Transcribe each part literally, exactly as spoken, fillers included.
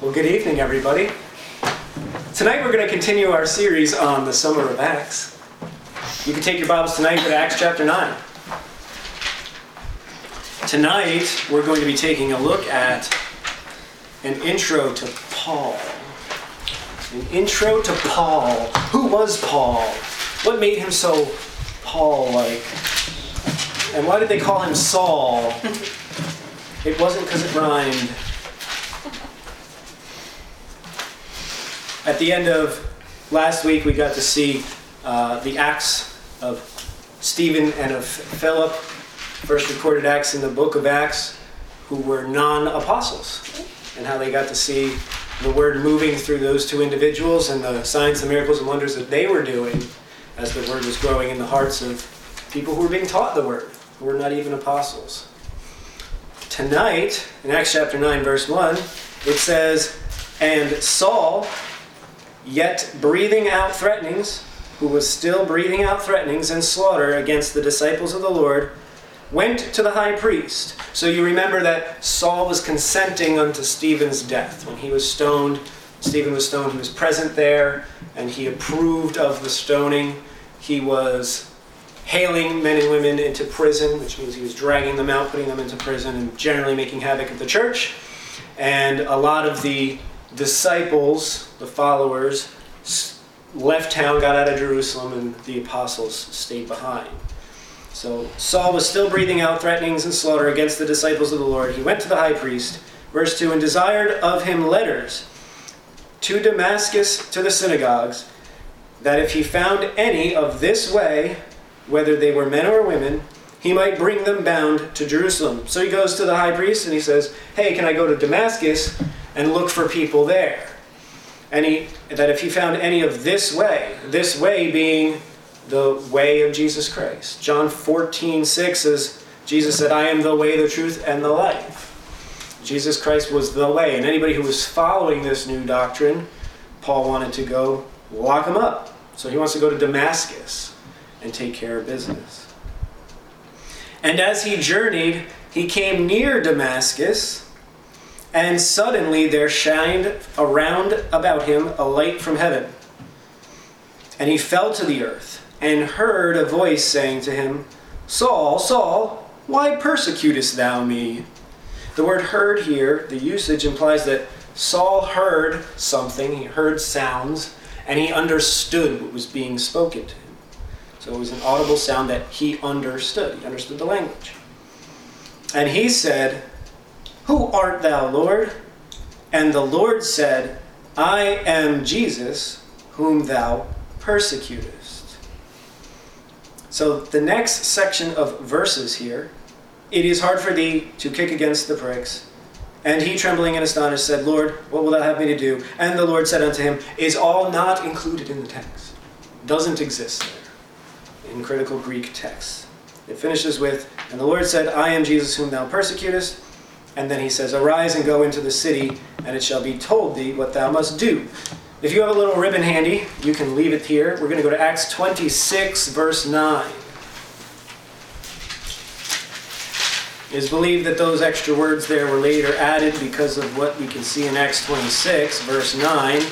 Well, good evening, everybody. Tonight we're going to continue our series on the Summer of Acts. You can take your Bibles tonight and go to Acts chapter nine. Tonight we're going to be taking a look at an intro to Paul. An intro to Paul. Who was Paul? What made him so Paul-like? And why did they call him Saul? It wasn't because it rhymed. At the end of last week, we got to see uh, the Acts of Stephen and of Philip, first recorded Acts in the book of Acts, who were non-apostles, and how they got to see the word moving through those two individuals and the signs, the miracles, and wonders that they were doing as the word was growing in the hearts of people who were being taught the word, who were not even apostles. Tonight, in Acts chapter nine, verse one, it says, "And Saul, yet breathing out threatenings," who was still breathing out threatenings and slaughter against the disciples of the Lord, went to the high priest. So you remember that Saul was consenting unto Stephen's death. When he was stoned, Stephen was stoned, he was present there, and he approved of the stoning. He was hailing men and women into prison, which means he was dragging them out, putting them into prison, and generally making havoc of the church. And a lot of the disciples, the followers, left town, got out of Jerusalem, and the apostles stayed behind. So Saul was still breathing out threatenings and slaughter against the disciples of the Lord. He went to the high priest, verse two, and desired of him letters to Damascus to the synagogues, that if he found any of this way, whether they were men or women, he might bring them bound to Jerusalem. So he goes to the high priest and he says, "Hey, can I go to Damascus and look for people there?" And he, that if he found any of this way, this way being the way of Jesus Christ. John fourteen six says, Jesus said, "I am the way, the truth, and the life." Jesus Christ was the way. And anybody who was following this new doctrine, Paul wanted to go lock them up. So he wants to go to Damascus and take care of business. And as he journeyed, he came near Damascus, and suddenly there shined around about him a light from heaven. And he fell to the earth, and heard a voice saying to him, "Saul, Saul, why persecutest thou me?" The word "heard" here, the usage implies that Saul heard something, he heard sounds, and he understood what was being spoken to him. So it was an audible sound that he understood. He understood the language. And he said, "Who art thou, Lord?" And the Lord said, "I am Jesus, whom thou persecutest." So the next section of verses here, "It is hard for thee to kick against the pricks. And he, trembling and astonished, said, Lord, what wilt thou have me to do? And the Lord said unto him," is all not included in the text. Doesn't exist there in critical Greek texts. It finishes with, "And the Lord said, I am Jesus whom thou persecutest." And then he says, "Arise and go into the city, and it shall be told thee what thou must do." If you have a little ribbon handy, you can leave it here. We're going to go to Acts twenty-six, verse nine. It is believed that those extra words there were later added because of what we can see in Acts twenty-six, verse nine.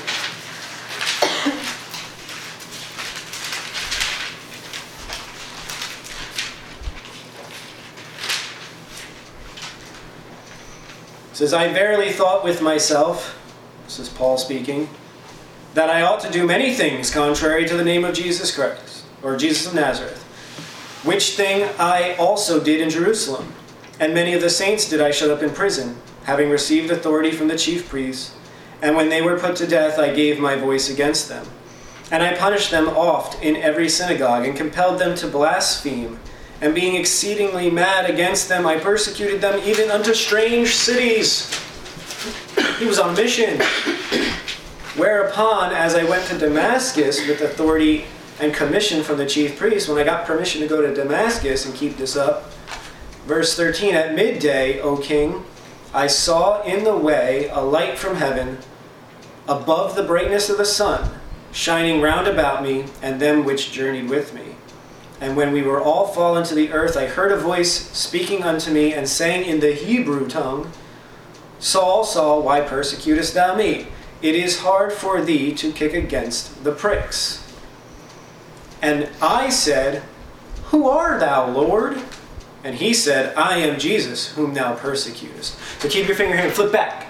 It says, "I verily thought with myself," this is Paul speaking, "that I ought to do many things contrary to the name of Jesus Christ," or Jesus of Nazareth, "which thing I also did in Jerusalem. And many of the saints did I shut up in prison, having received authority from the chief priests. And when they were put to death, I gave my voice against them. And I punished them oft in every synagogue, and compelled them to blaspheme. And being exceedingly mad against them, I persecuted them even unto strange cities." He was on mission. "Whereupon, as I went to Damascus with authority and commission from the chief priests," when I got permission to go to Damascus and keep this up, verse thirteen, "At midday, O king, I saw in the way a light from heaven, above the brightness of the sun, shining round about me and them which journeyed with me. And when we were all fallen to the earth, I heard a voice speaking unto me and saying in the Hebrew tongue, Saul, Saul, why persecutest thou me? It is hard for thee to kick against the pricks. And I said, Who art thou, Lord? And he said, I am Jesus, whom thou persecutest. So keep your finger here and flip back.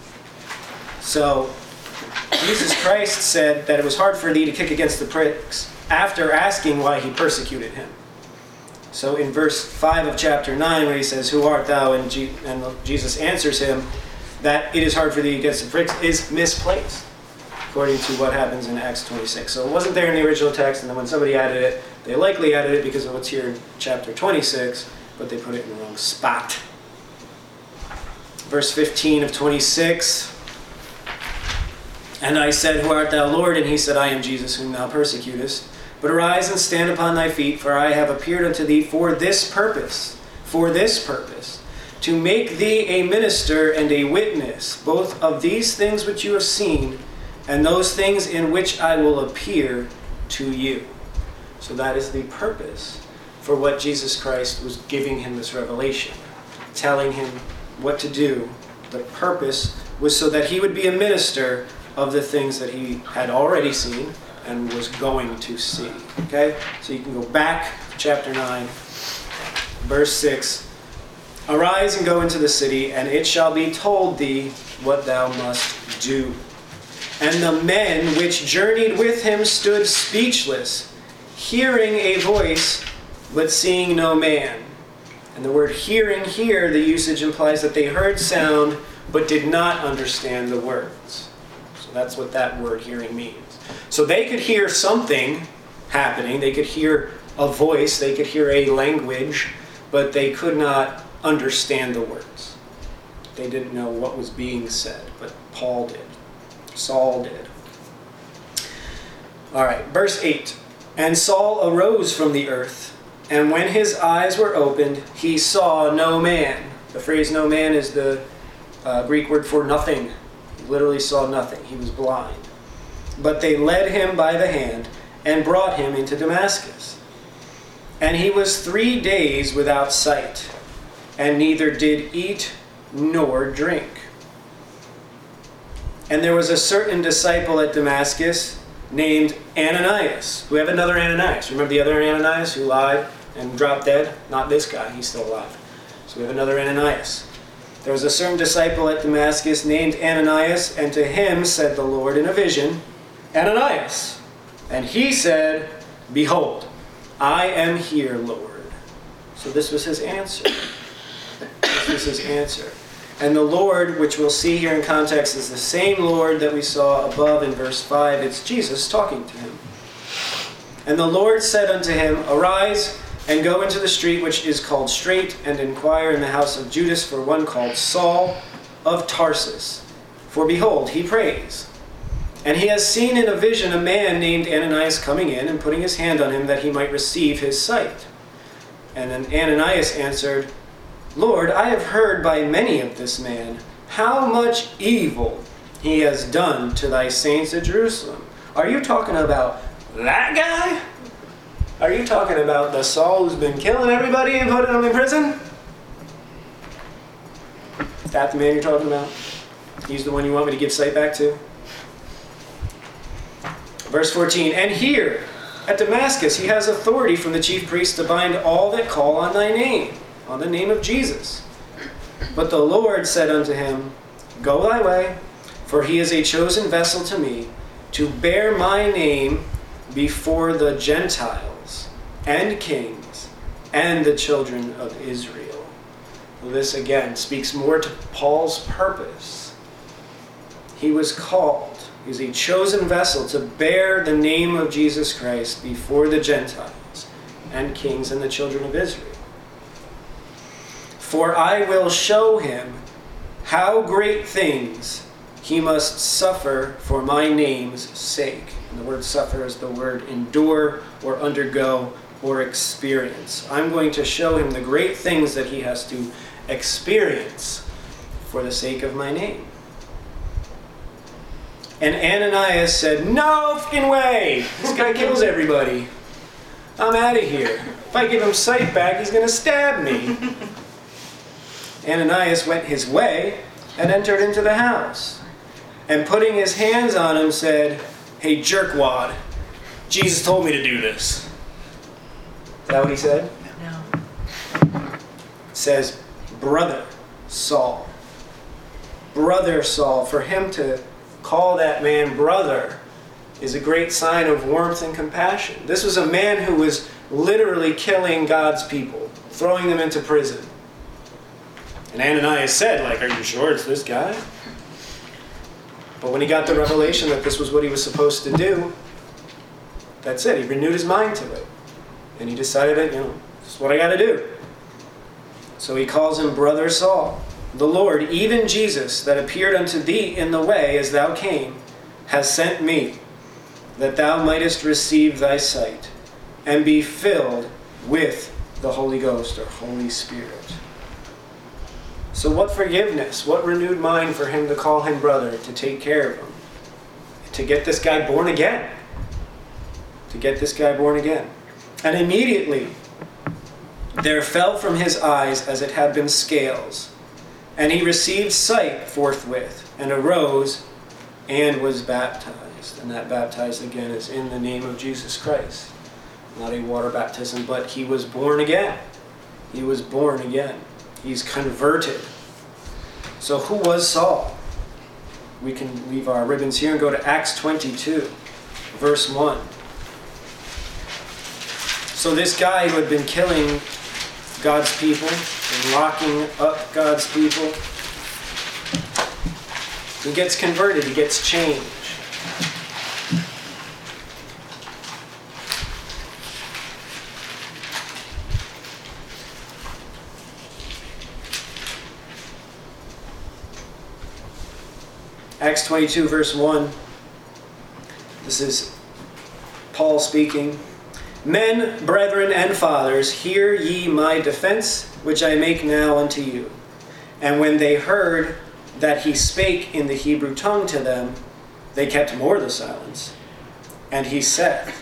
So Jesus Christ said that it was hard for thee to kick against the pricks after asking why he persecuted him. So in verse five of chapter nine, where he says, Who art thou? And, G- and Jesus answers him that it is hard for thee against the pricks is misplaced, according to what happens in Acts twenty-six. So it wasn't there in the original text, and then when somebody added it, they likely added it because of what's here in chapter twenty-six, but they put it in the wrong spot. Verse fifteen of twenty-six. And I said, Who art thou, Lord? And he said, I am Jesus, whom thou persecutest. But arise and stand upon thy feet, for I have appeared unto thee for this purpose, for this purpose, to make thee a minister and a witness, both of these things which you have seen, and those things in which I will appear to you. So that is the purpose for what Jesus Christ was giving him this revelation, telling him what to do. The purpose was so that he would be a minister of the things that he had already seen and was going to see. Okay? So you can go back to chapter nine, verse six. Arise and go into the city, and it shall be told thee what thou must do. And the men which journeyed with him stood speechless, hearing a voice, but seeing no man. And the word hearing here, the usage implies that they heard sound, but did not understand the words. So that's what that word hearing means. So they could hear something happening, they could hear a voice, they could hear a language, but they could not understand the words. They didn't know what was being said, but Paul did. Saul did. All right, verse eight. And Saul arose from the earth, and when his eyes were opened, he saw no man. The phrase no man is the uh, Greek word for nothing. He literally saw nothing. He was blind. But they led him by the hand and brought him into Damascus. And he was three days without sight, and neither did eat nor drink. And there was a certain disciple at Damascus named Ananias. We have another Ananias. Remember the other Ananias who lied and dropped dead? Not this guy, he's still alive. So we have another Ananias. There was a certain disciple at Damascus named Ananias, and to him said the Lord in a vision, Ananias. And he said, Behold, I am here, Lord. So this was his answer. This was his answer. And the Lord, which we'll see here in context, is the same Lord that we saw above in verse five. It's Jesus talking to him. And the Lord said unto him, Arise, and go into the street which is called Straight, and inquire in the house of Judas for one called Saul of Tarsus. For behold, he prays. And he has seen in a vision a man named Ananias coming in and putting his hand on him that he might receive his sight. And then Ananias answered, Lord, I have heard by many of this man how much evil he has done to thy saints at Jerusalem. Are you talking about that guy? Are you talking about the Saul who's been killing everybody and putting them in prison? Is that the man you're talking about? He's the one you want me to give sight back to? Verse fourteen, and here at Damascus he has authority from the chief priest to bind all that call on thy name, on the name of Jesus. But the Lord said unto him, Go thy way, for he is a chosen vessel to me, to bear my name before the Gentiles and kings and the children of Israel. Well, this again speaks more to Paul's purpose. He was called, he was a chosen vessel to bear the name of Jesus Christ before the Gentiles and kings and the children of Israel. For I will show him how great things he must suffer for my name's sake. And the word suffer is the word endure or undergo or experience. I'm going to show him the great things that he has to experience for the sake of my name. And Ananias said, No fucking way! This guy kills everybody. I'm out of here. If I give him sight back, he's going to stab me. Ananias went his way, and entered into the house. And putting his hands on him said, "Hey, jerkwad, Jesus told me to do this." Is that what he said? No. It says, "Brother Saul." Brother Saul. For him to call that man brother is a great sign of warmth and compassion. This was a man who was literally killing God's people, throwing them into prison. And Ananias said, like, "Are you sure it's this guy?" But when he got the revelation that this was what he was supposed to do, that's it. He renewed his mind to it. And he decided that, you know, this is what I got to do. So he calls him Brother Saul. "The Lord, even Jesus, that appeared unto thee in the way as thou came, has sent me, that thou mightest receive thy sight, and be filled with the Holy Ghost," or Holy Spirit. So what forgiveness, what renewed mind for him to call him brother, to take care of him, to get this guy born again. To get this guy born again. And immediately there fell from his eyes as it had been scales, and he received sight forthwith, and arose and was baptized. And that baptized again is in the name of Jesus Christ. Not a water baptism, but he was born again. He was born again. He's converted. So who was Saul? We can leave our ribbons here and go to Acts twenty-two, verse one. So this guy who had been killing God's people and locking up God's people, he gets converted, he gets changed. Acts twenty-two, verse one. This is Paul speaking. "Men, brethren, and fathers, hear ye my defense, which I make now unto you." And when they heard that he spake in the Hebrew tongue to them, they kept more the silence. And he said,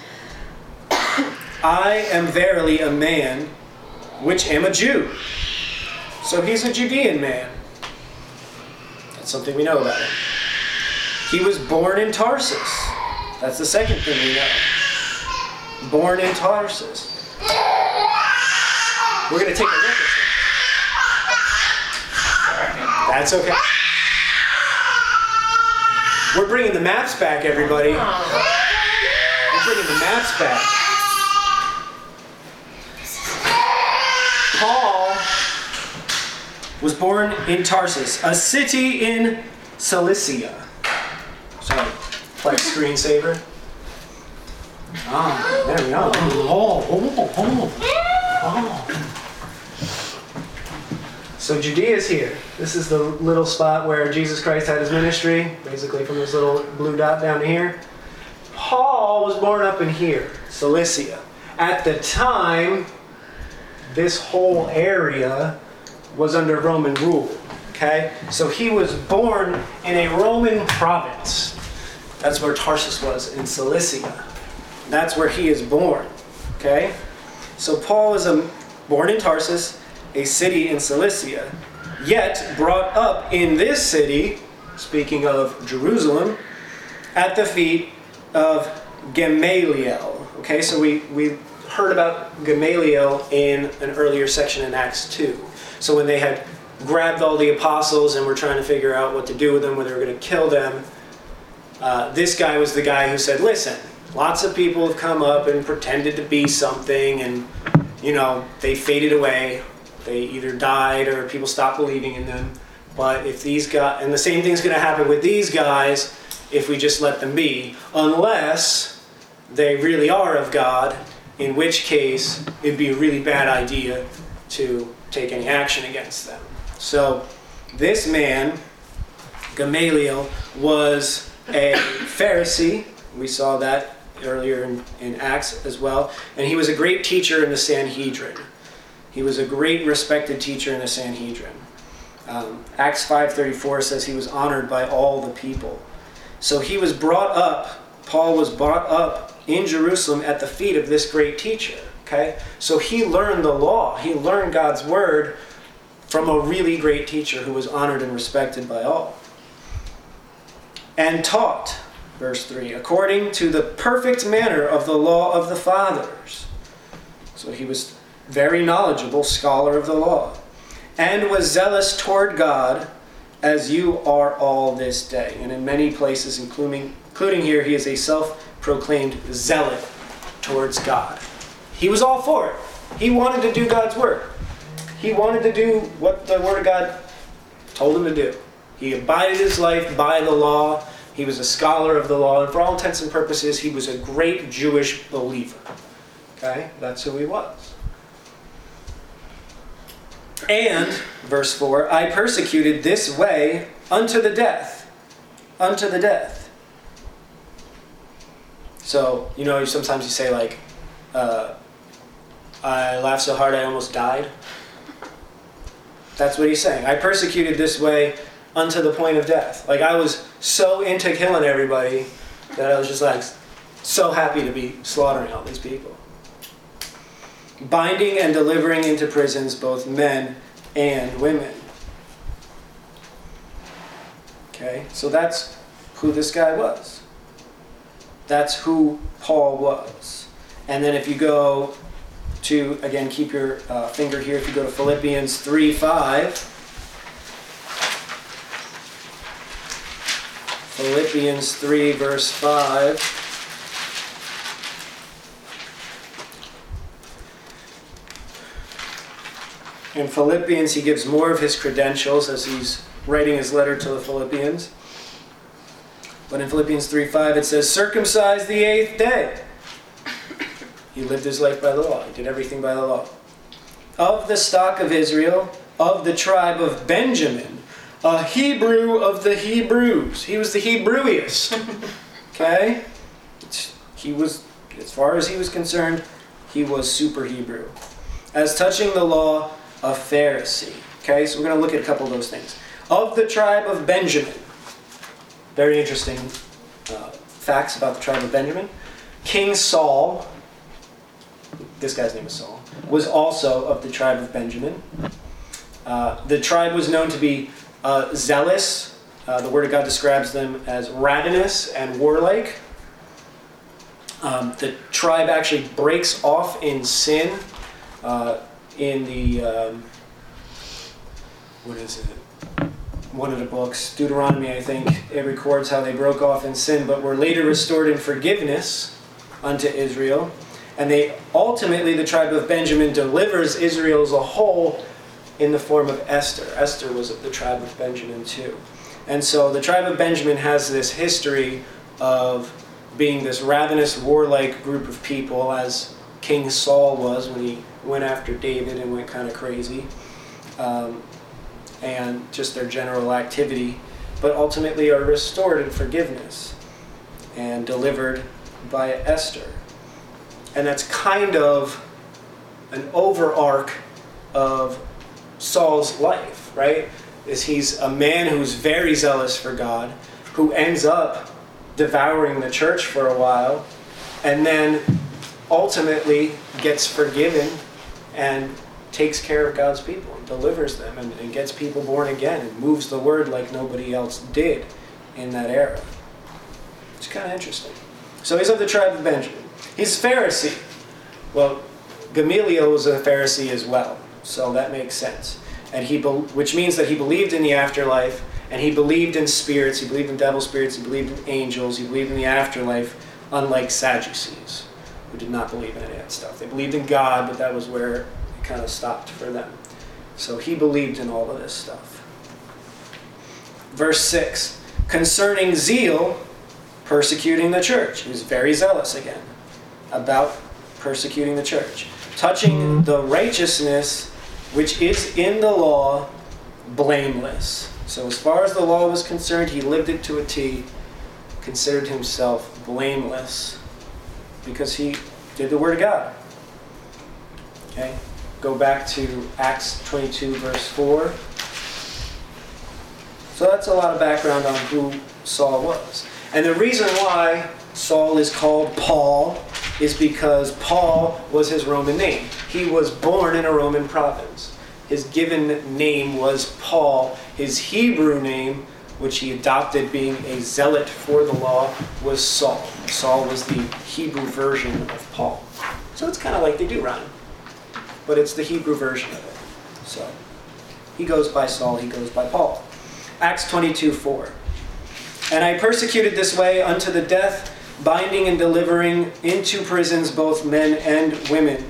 "I am verily a man which am a Jew." So he's a Judean man. That's something we know about him. He was born in Tarsus. That's the second thing we know. Born in Tarsus. We're going to take a look at something. That's okay. We're bringing the maps back, everybody. We're bringing the maps back. Paul was born in Tarsus, a city in Cilicia. Sorry, like screensaver. Ah, there we go. Oh, oh, oh, oh. So Judea's here. This is the little spot where Jesus Christ had his ministry, basically from this little blue dot down here. Paul was born up in here, Cilicia. At the time, this whole area was under Roman rule. Okay? So he was born in a Roman province. That's where Tarsus was, in Cilicia. That's where he is born. Okay? So Paul is a, born in Tarsus, a city in Cilicia, yet brought up in this city, speaking of Jerusalem, at the feet of Gamaliel. Okay, so we, we heard about Gamaliel in an earlier section in Acts two. So when they had grabbed all the apostles and were trying to figure out what to do with them, whether they were going to kill them, uh, this guy was the guy who said, listen, lots of people have come up and pretended to be something, and, you know, they faded away. They either died or people stopped believing in them. But if these guys, and the same thing's going to happen with these guys if we just let them be, unless they really are of God, in which case it'd be a really bad idea to take any action against them. So this man, Gamaliel, was a Pharisee. We saw that earlier in, in Acts as well. And he was a great teacher in the Sanhedrin. He was a great respected teacher in the Sanhedrin. Um, Acts five thirty-four says he was honored by all the people. So he was brought up, Paul was brought up in Jerusalem at the feet of this great teacher. Okay? So he learned the law. He learned God's word from a really great teacher who was honored and respected by all. And taught, verse three, according to the perfect manner of the law of the fathers. So he was very knowledgeable, scholar of the law, and was zealous toward God, as you are all this day. And in many places, including, including here, he is a self-proclaimed zealot towards God. He was all for it. He wanted to do God's work. He wanted to do what the Word of God told him to do. He abided his life by the law. He was a scholar of the law. And for all intents and purposes, he was a great Jewish believer. Okay? That's who he was. And, verse four, I persecuted this way unto the death. Unto the death. So, you know, sometimes you say like, uh, I laughed so hard I almost died. That's what he's saying. I persecuted this way unto the point of death. Like I was so into killing everybody that I was just like so happy to be slaughtering all these people. Binding and delivering into prisons both men and women. Okay, so that's who this guy was. That's who Paul was. And then if you go to, again, keep your uh, finger here, if you go to Philippians three five. Philippians three verse five. In Philippians, he gives more of his credentials as he's writing his letter to the Philippians. But in Philippians three five, it says, circumcised the eighth day. He lived his life by the law. He did everything by the law. Of the stock of Israel, of the tribe of Benjamin, a Hebrew of the Hebrews. He was the Hebrewiest. Okay? He was, as far as he was concerned, he was super Hebrew. As touching the law, a Pharisee. Okay, so we're going to look at a couple of those things. Of the tribe of Benjamin. Very interesting uh, facts about the tribe of Benjamin. King Saul, this guy's name is Saul, was also of the tribe of Benjamin. Uh, the tribe was known to be uh, zealous. Uh, the Word of God describes them as ravenous and warlike. Um, the tribe actually breaks off in sin. Uh, in the, um, what is it? One of the books, Deuteronomy, I think, it records how they broke off in sin, but were later restored in forgiveness unto Israel. And they ultimately, the tribe of Benjamin delivers Israel as a whole in the form of Esther. Esther was of the tribe of Benjamin too. And so the tribe of Benjamin has this history of being this ravenous, warlike group of people, as King Saul was when he went after David and went kind of crazy. Um, and just their general activity, but ultimately are restored in forgiveness and delivered by Esther. And that's kind of an over-arc of Saul's life, right? Is he's a man who's very zealous for God, who ends up devouring the church for a while, and then ultimately gets forgiven and takes care of God's people and delivers them and, and gets people born again and moves the word like nobody else did in that era. It's kind of interesting. So he's of the tribe of Benjamin. He's a Pharisee. Well, Gamaliel was a Pharisee as well, so that makes sense. And he, be- which means that he believed in the afterlife, and he believed in spirits, he believed in devil spirits, he believed in angels, he believed in the afterlife, unlike Sadducees, who did not believe in any of that stuff. They believed in God, but that was where it kind of stopped for them. So he believed in all of this stuff. Verse six, concerning zeal, persecuting the church. He was very zealous again about persecuting the church. Touching the righteousness which is in the law, blameless. So as far as the law was concerned, he lived it to a T, considered himself blameless, because he did the Word of God. Okay? Go back to Acts twenty-two, verse four. So that's a lot of background on who Saul was. And the reason why Saul is called Paul is because Paul was his Roman name. He was born in a Roman province. his given name was Paul. His Hebrew name, which he adopted being a zealot for the law, was Saul. Saul was the Hebrew version of Paul. So it's kind of like they do rhyme, but it's the Hebrew version of it. So he goes by Saul, he goes by Paul. Acts twenty-two four. And I persecuted this way unto the death, binding and delivering into prisons both men and women.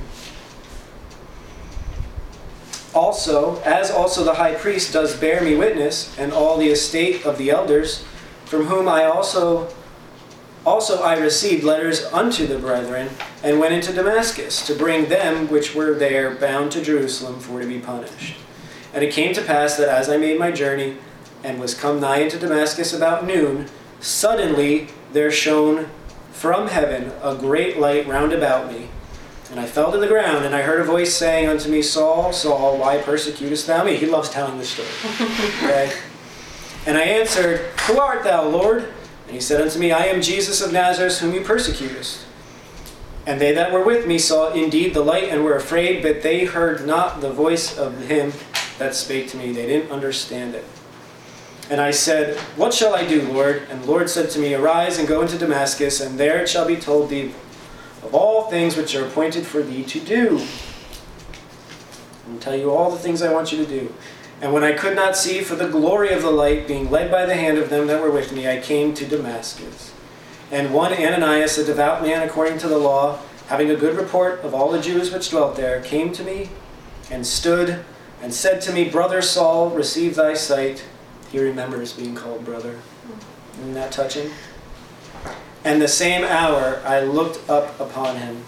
Also, as also the high priest does bear me witness, and all the estate of the elders, from whom I also also I received letters unto the brethren, and went into Damascus, to bring them which were there bound to Jerusalem for to be punished. And it came to pass that as I made my journey, and was come nigh into Damascus about noon, suddenly there shone from heaven a great light round about me. And I fell to the ground, and I heard a voice saying unto me, Saul, Saul, why persecutest thou me? He loves telling this story. Okay? And I answered, Who art thou, Lord? And he said unto me, I am Jesus of Nazareth, whom you persecutest. And they that were with me saw indeed the light, and were afraid, but they heard not the voice of him that spake to me. They didn't understand it. And I said, What shall I do, Lord? And the Lord said to me, Arise and go into Damascus, and there it shall be told thee of all things which are appointed for thee to do. I will tell you all the things I want you to do. And when I could not see for the glory of the light, being led by the hand of them that were with me, I came to Damascus. And one Ananias, a devout man according to the law, having a good report of all the Jews which dwelt there, came to me and stood and said to me, Brother Saul, receive thy sight. He remembers being called brother. Isn't that touching? And the same hour I looked up upon him.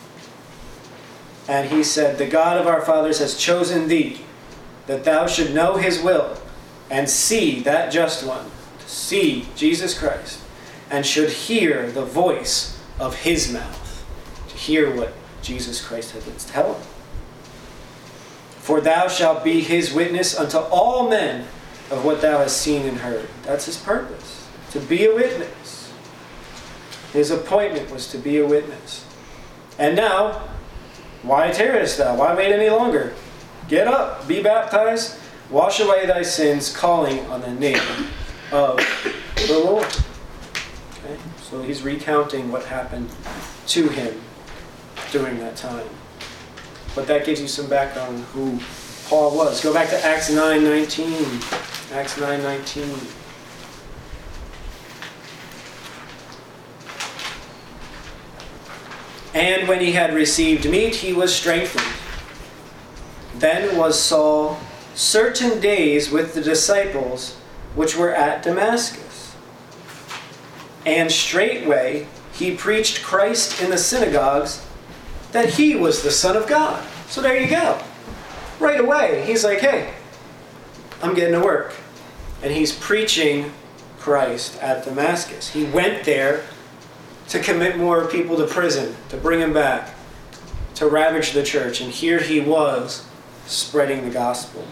And he said, The God of our fathers has chosen thee, that thou should know his will, and see that just one, to see Jesus Christ, and should hear the voice of his mouth, to hear what Jesus Christ had to tell him. For thou shalt be his witness unto all men of what thou hast seen and heard. That's his purpose, to be a witness. His appointment was to be a witness. And now, why tarriest thou? Why wait any longer? Get up, be baptized, wash away thy sins, calling on the name of the Lord. Okay? So he's recounting what happened to him during that time. But that gives you some background on who Paul was. Go back to Acts nine nineteen. Acts nine nineteen. And when he had received meat, he was strengthened. Then was Saul certain days with the disciples which were at Damascus. And straightway he preached Christ in the synagogues, that he was the Son of God. So there you go. Right away, he's like, hey, I'm getting to work. And he's preaching Christ at Damascus. He went there to commit more people to prison, to bring them back, to ravage the church. And here he was, spreading the gospel.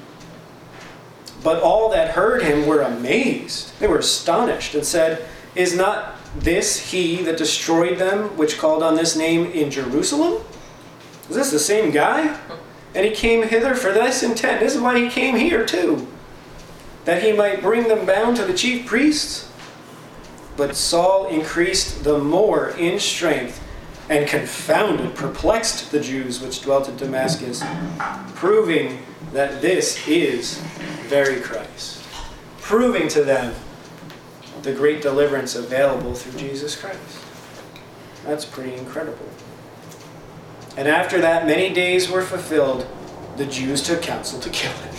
But all that heard him were amazed. They were astonished and said, Is not this he that destroyed them, which called on this name in Jerusalem? Is this the same guy? And he came hither for this intent. This is why he came here too, that he might bring them bound to the chief priests. But Saul increased the more in strength, and confounded, perplexed the Jews which dwelt at Damascus, proving that this is very Christ. Proving to them the great deliverance available through Jesus Christ. That's pretty incredible. And after that, many days were fulfilled, the Jews took counsel to kill him.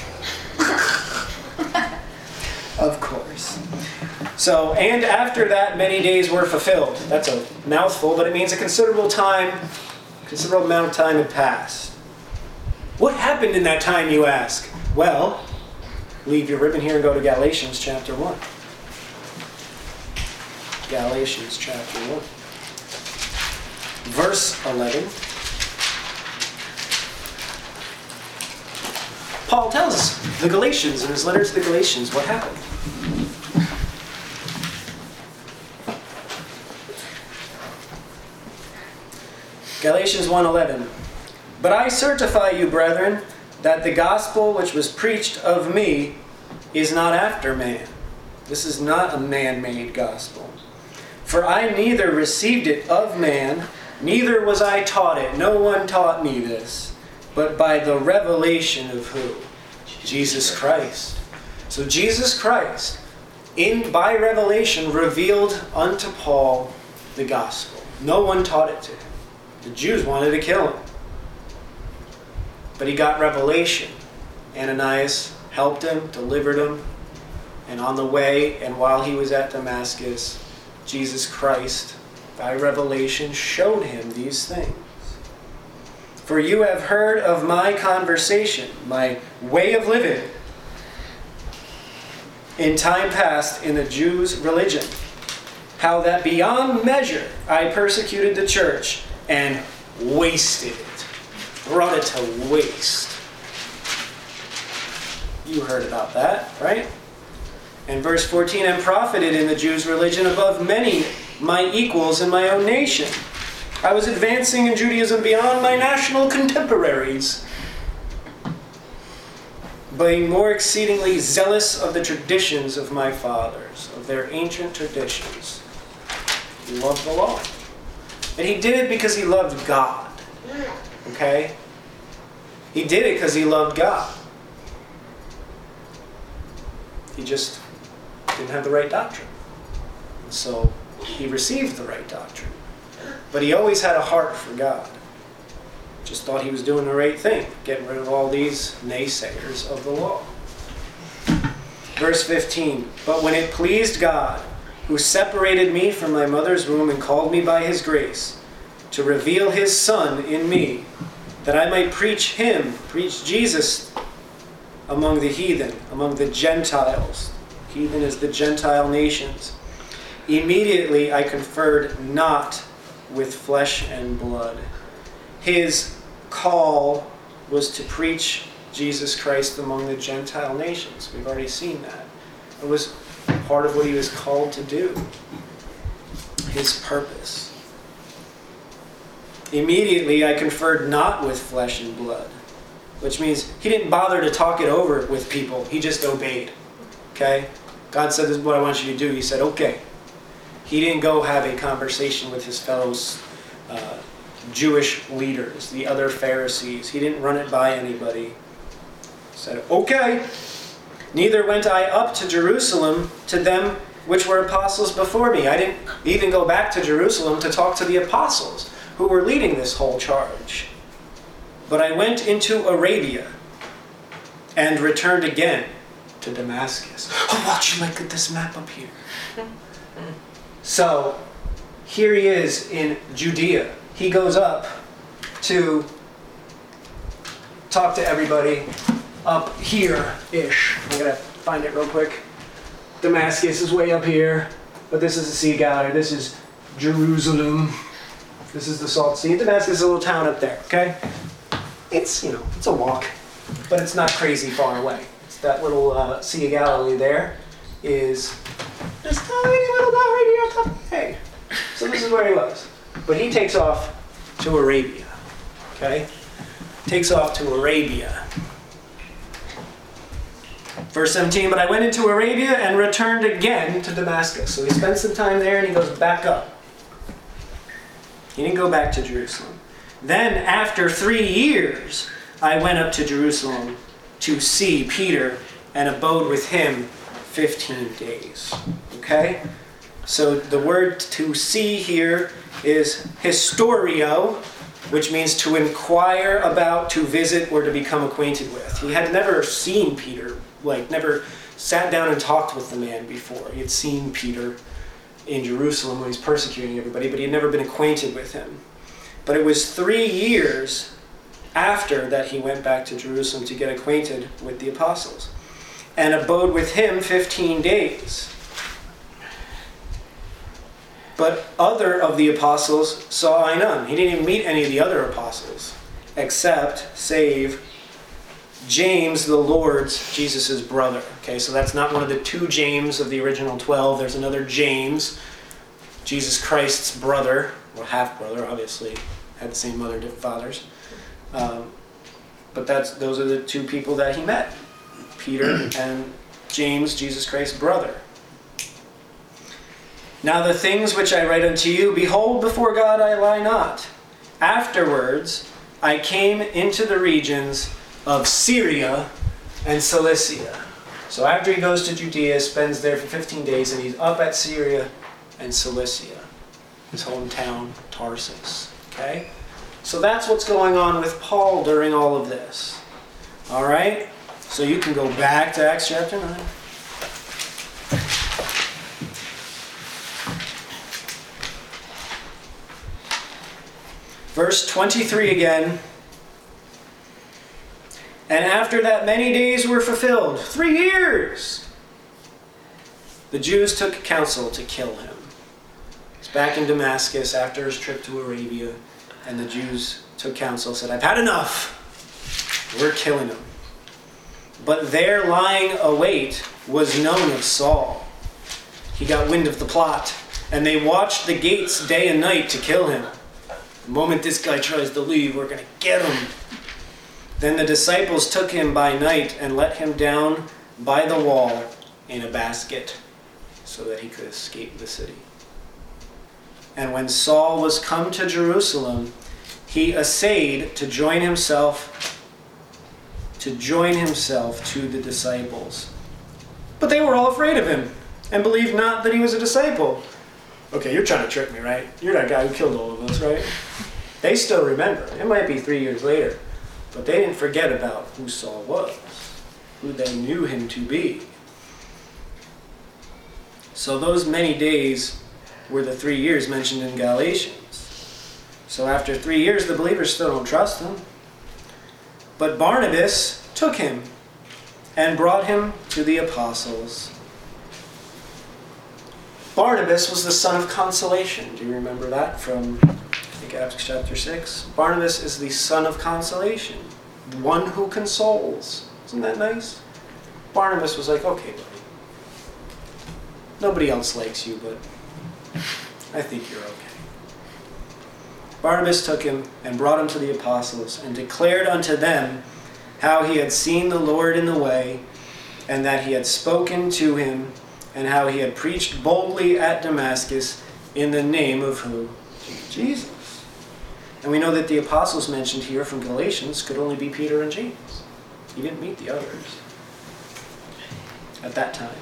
Of course. So, and after that, many days were fulfilled. That's a mouthful, but it means a considerable time, considerable amount of time had passed. What happened in that time, you ask? Well, leave your ribbon here and go to Galatians chapter one. Galatians chapter one. Verse eleven. Paul tells the Galatians in his letter to the Galatians what happened. Galatians one eleven. But I certify you, brethren, that the gospel which was preached of me is not after man. This is not a man-made gospel. For I neither received it of man, neither was I taught it. No one taught me this, but by the revelation of who? Jesus Christ. So Jesus Christ, in by revelation, revealed unto Paul the gospel. No one taught it to him. The Jews wanted to kill him. But he got revelation. Ananias helped him, delivered him, and on the way, and while he was at Damascus, Jesus Christ, by revelation, showed him these things. For you have heard of my conversation, my way of living, in time past in the Jews' religion, how that beyond measure I persecuted the church and wasted it, brought it to waste. You heard about that, right? And verse fourteen, and profited in the Jews' religion above many my equals in my own nation. I was advancing in Judaism beyond my national contemporaries, being more exceedingly zealous of the traditions of my fathers, of their ancient traditions. He loved the law. And he did it because he loved God. Okay? He did it because he loved God. He just didn't have the right doctrine. And so he received the right doctrine. But he always had a heart for God. Just thought he was doing the right thing, getting rid of all these naysayers of the law. Verse fifteen, but when it pleased God, who separated me from my mother's womb and called me by his grace, to reveal his Son in me, that I might preach him, preach Jesus among the heathen, among the Gentiles. Heathen is the Gentile nations. Immediately I conferred not with flesh and blood. His call was to preach Jesus Christ among the Gentile nations. We've already seen that. It was part of what he was called to do. His purpose. Immediately I conferred not with flesh and blood, which means he didn't bother to talk it over with people. He just obeyed. Okay? God said, this is what I want you to do. He said, okay. He didn't go have a conversation with his fellows uh, Jewish leaders, the other Pharisees. He didn't run it by anybody. He said, okay. Neither went I up to Jerusalem to them which were apostles before me. I didn't even go back to Jerusalem to talk to the apostles who were leading this whole charge. But I went into Arabia and returned again to Damascus. Oh, watch you look at this map up here. So, here he is in Judea. He goes up to talk to everybody up here-ish. I'm going to find it real quick. Damascus is way up here, but this is the Sea of Galilee. This is Jerusalem. This is the Salt Sea. Damascus is a little town up there, okay? It's, you know, it's a walk, but it's not crazy far away. It's that little uh, Sea of Galilee there is this tiny little dot right here on top. Hey, so this is where he was. But he takes off to Arabia, okay? Takes off to Arabia. Verse seventeen, but I went into Arabia and returned again to Damascus. So he spent some time there and he goes back up. He didn't go back to Jerusalem. Then after three years, I went up to Jerusalem to see Peter and abode with him fifteen days. Okay? So the word to see here is historio, which means to inquire about, to visit, or to become acquainted with. He had never seen Peter, like never sat down and talked with the man before. He had seen Peter in Jerusalem when he's persecuting everybody, but he had never been acquainted with him. But it was three years after that he went back to Jerusalem to get acquainted with the apostles, and abode with him fifteen days. But other of the apostles saw I none. He didn't even meet any of the other apostles, except, save, James, the Lord's, Jesus' brother. Okay, so that's not one of the two James of the original twelve. There's another James, Jesus Christ's brother, or half-brother, obviously. Had the same mother, different fathers. Um, But that's those are the two people that he met. Peter and James, Jesus Christ's brother. Now the things which I write unto you, behold, before God I lie not. Afterwards I came into the regions of Syria and Cilicia. So after he goes to Judea, spends there for fifteen days, and he's up at Syria and Cilicia, his hometown, Tarsus. Okay? So that's what's going on with Paul during all of this. All right? So you can go back to Acts chapter nine. Verse twenty-three again. And after that many days were fulfilled, three years, the Jews took counsel to kill him. He's back in Damascus after his trip to Arabia, and the Jews took counsel, said, I've had enough. We're killing him. But their lying await was known of Saul. He got wind of the plot, and they watched the gates day and night to kill him. The moment this guy tries to leave, we're going to get him. Then the disciples took him by night and let him down by the wall in a basket so that he could escape the city. And when Saul was come to Jerusalem, he essayed to join himself to join himself to the disciples. But they were all afraid of him and believed not that he was a disciple. Okay, you're trying to trick me, right? You're that guy who killed all of us, right? They still remember. It might be three years later. But they didn't forget about who Saul was, who they knew him to be. So those many days were the three years mentioned in Galatians. So after three years, the believers still don't trust him. But Barnabas took him and brought him to the apostles. Barnabas was the son of consolation. Do you remember that from, I think, Acts chapter six? Barnabas is the son of consolation, one who consoles. Isn't that nice? Barnabas was like, okay, buddy. Nobody else likes you, but I think you're okay. Barnabas took him and brought him to the apostles and declared unto them how he had seen the Lord in the way, and that he had spoken to him, and how he had preached boldly at Damascus in the name of who? Jesus. And we know that the apostles mentioned here from Galatians could only be Peter and James. He didn't meet the others at that time.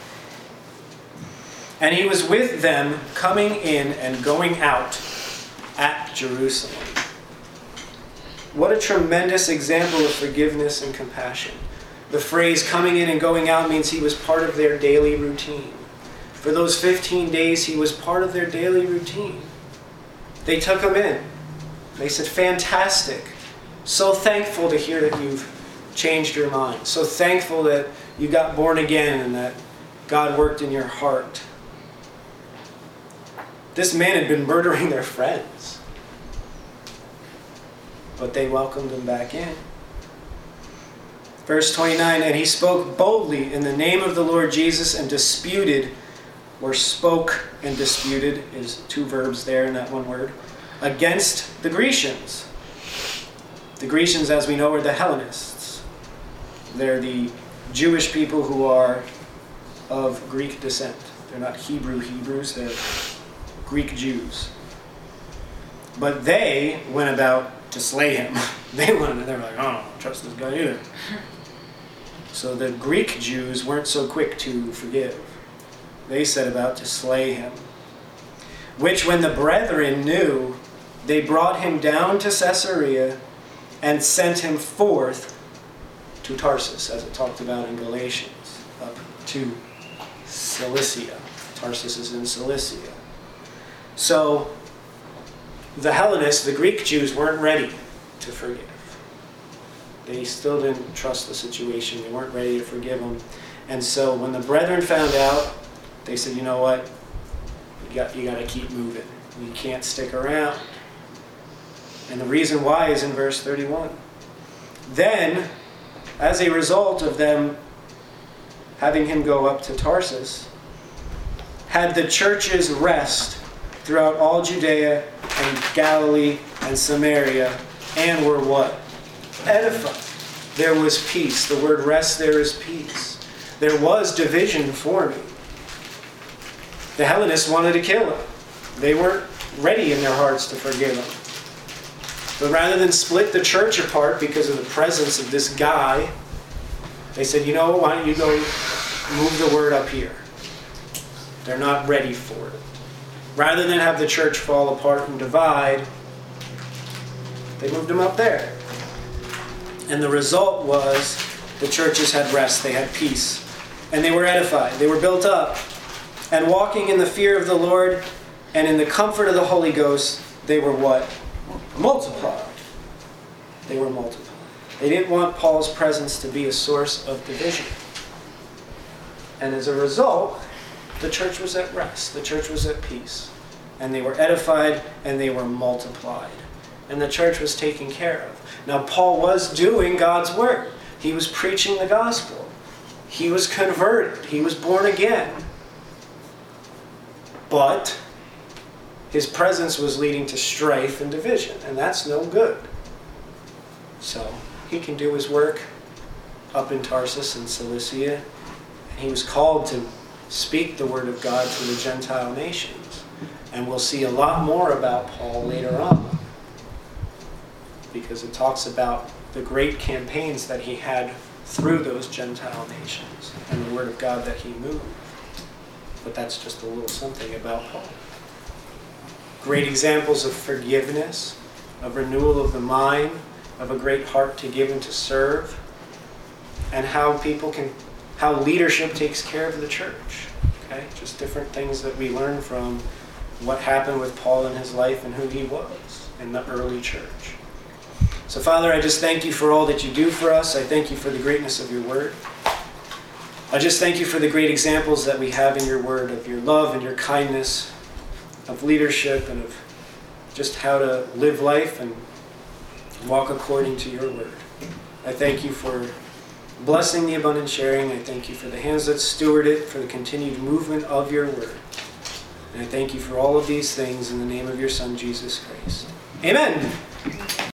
And he was with them coming in and going out at Jerusalem. What a tremendous example of forgiveness and compassion. The phrase coming in and going out means he was part of their daily routine. For those fifteen days, he was part of their daily routine. They took him in. They said, fantastic. So thankful to hear that you've changed your mind. So thankful that you got born again and that God worked in your heart. This man had been murdering their friends. But they welcomed him back in. Verse twenty-nine, and he spoke boldly in the name of the Lord Jesus and disputed, or spoke and disputed, is two verbs there in that one word, against the Grecians. The Grecians, as we know, are the Hellenists. They're the Jewish people who are of Greek descent. They're not Hebrew Hebrews, they're Greek Jews. But they went about to slay him. They went, they were like, I don't trust this guy either. So the Greek Jews weren't so quick to forgive. They set about to slay him. Which when the brethren knew, they brought him down to Caesarea and sent him forth to Tarsus, as it talked about in Galatians, up to Cilicia. Tarsus is in Cilicia. So the Hellenists, the Greek Jews, weren't ready to forgive. They still didn't trust the situation. They weren't ready to forgive him. And so when the brethren found out, they said, you know what? You got, you got to keep moving. You can't stick around. And the reason why is in verse thirty-one. Then, as a result of them having him go up to Tarsus, had the churches rest throughout all Judea and Galilee and Samaria, and were what? edified. There was peace. The word rest there is peace. There was division forming. The Hellenists wanted to kill him. They weren't ready in their hearts to forgive him. But rather than split the church apart because of the presence of this guy, they said, you know, why don't you go move the word up here? They're not ready for it. Rather than have the church fall apart and divide, they moved them up there. And the result was the churches had rest, they had peace, and they were edified, they were built up. And walking in the fear of the Lord and in the comfort of the Holy Ghost, they were what? Multiplied. They were multiplied. They didn't want Paul's presence to be a source of division. And as a result, the church was at rest. The church was at peace. And they were edified and they were multiplied. And the church was taken care of. Now, Paul was doing God's word. He was preaching the gospel. He was converted. He was born again. But his presence was leading to strife and division, and that's no good. So he can do his work up in Tarsus and Cilicia. He was called to speak the word of God to the Gentile nations. And we'll see a lot more about Paul later on, because it talks about the great campaigns that he had through those Gentile nations and the word of God that he moved. But that's just a little something about Paul. Great examples of forgiveness, of renewal of the mind, of a great heart to give and to serve, and how people can, how leadership takes care of the church. Okay, just different things that we learn from what happened with Paul in his life and who he was in the early church. So, Father, I just thank you for all that you do for us. I thank you for the greatness of your word. I just thank you for the great examples that we have in your word of your love and your kindness, of leadership, and of just how to live life and walk according to your word. I thank you for blessing the abundant sharing. I thank you for the hands that steward it, for the continued movement of your word. And I thank you for all of these things in the name of your Son, Jesus Christ. Amen.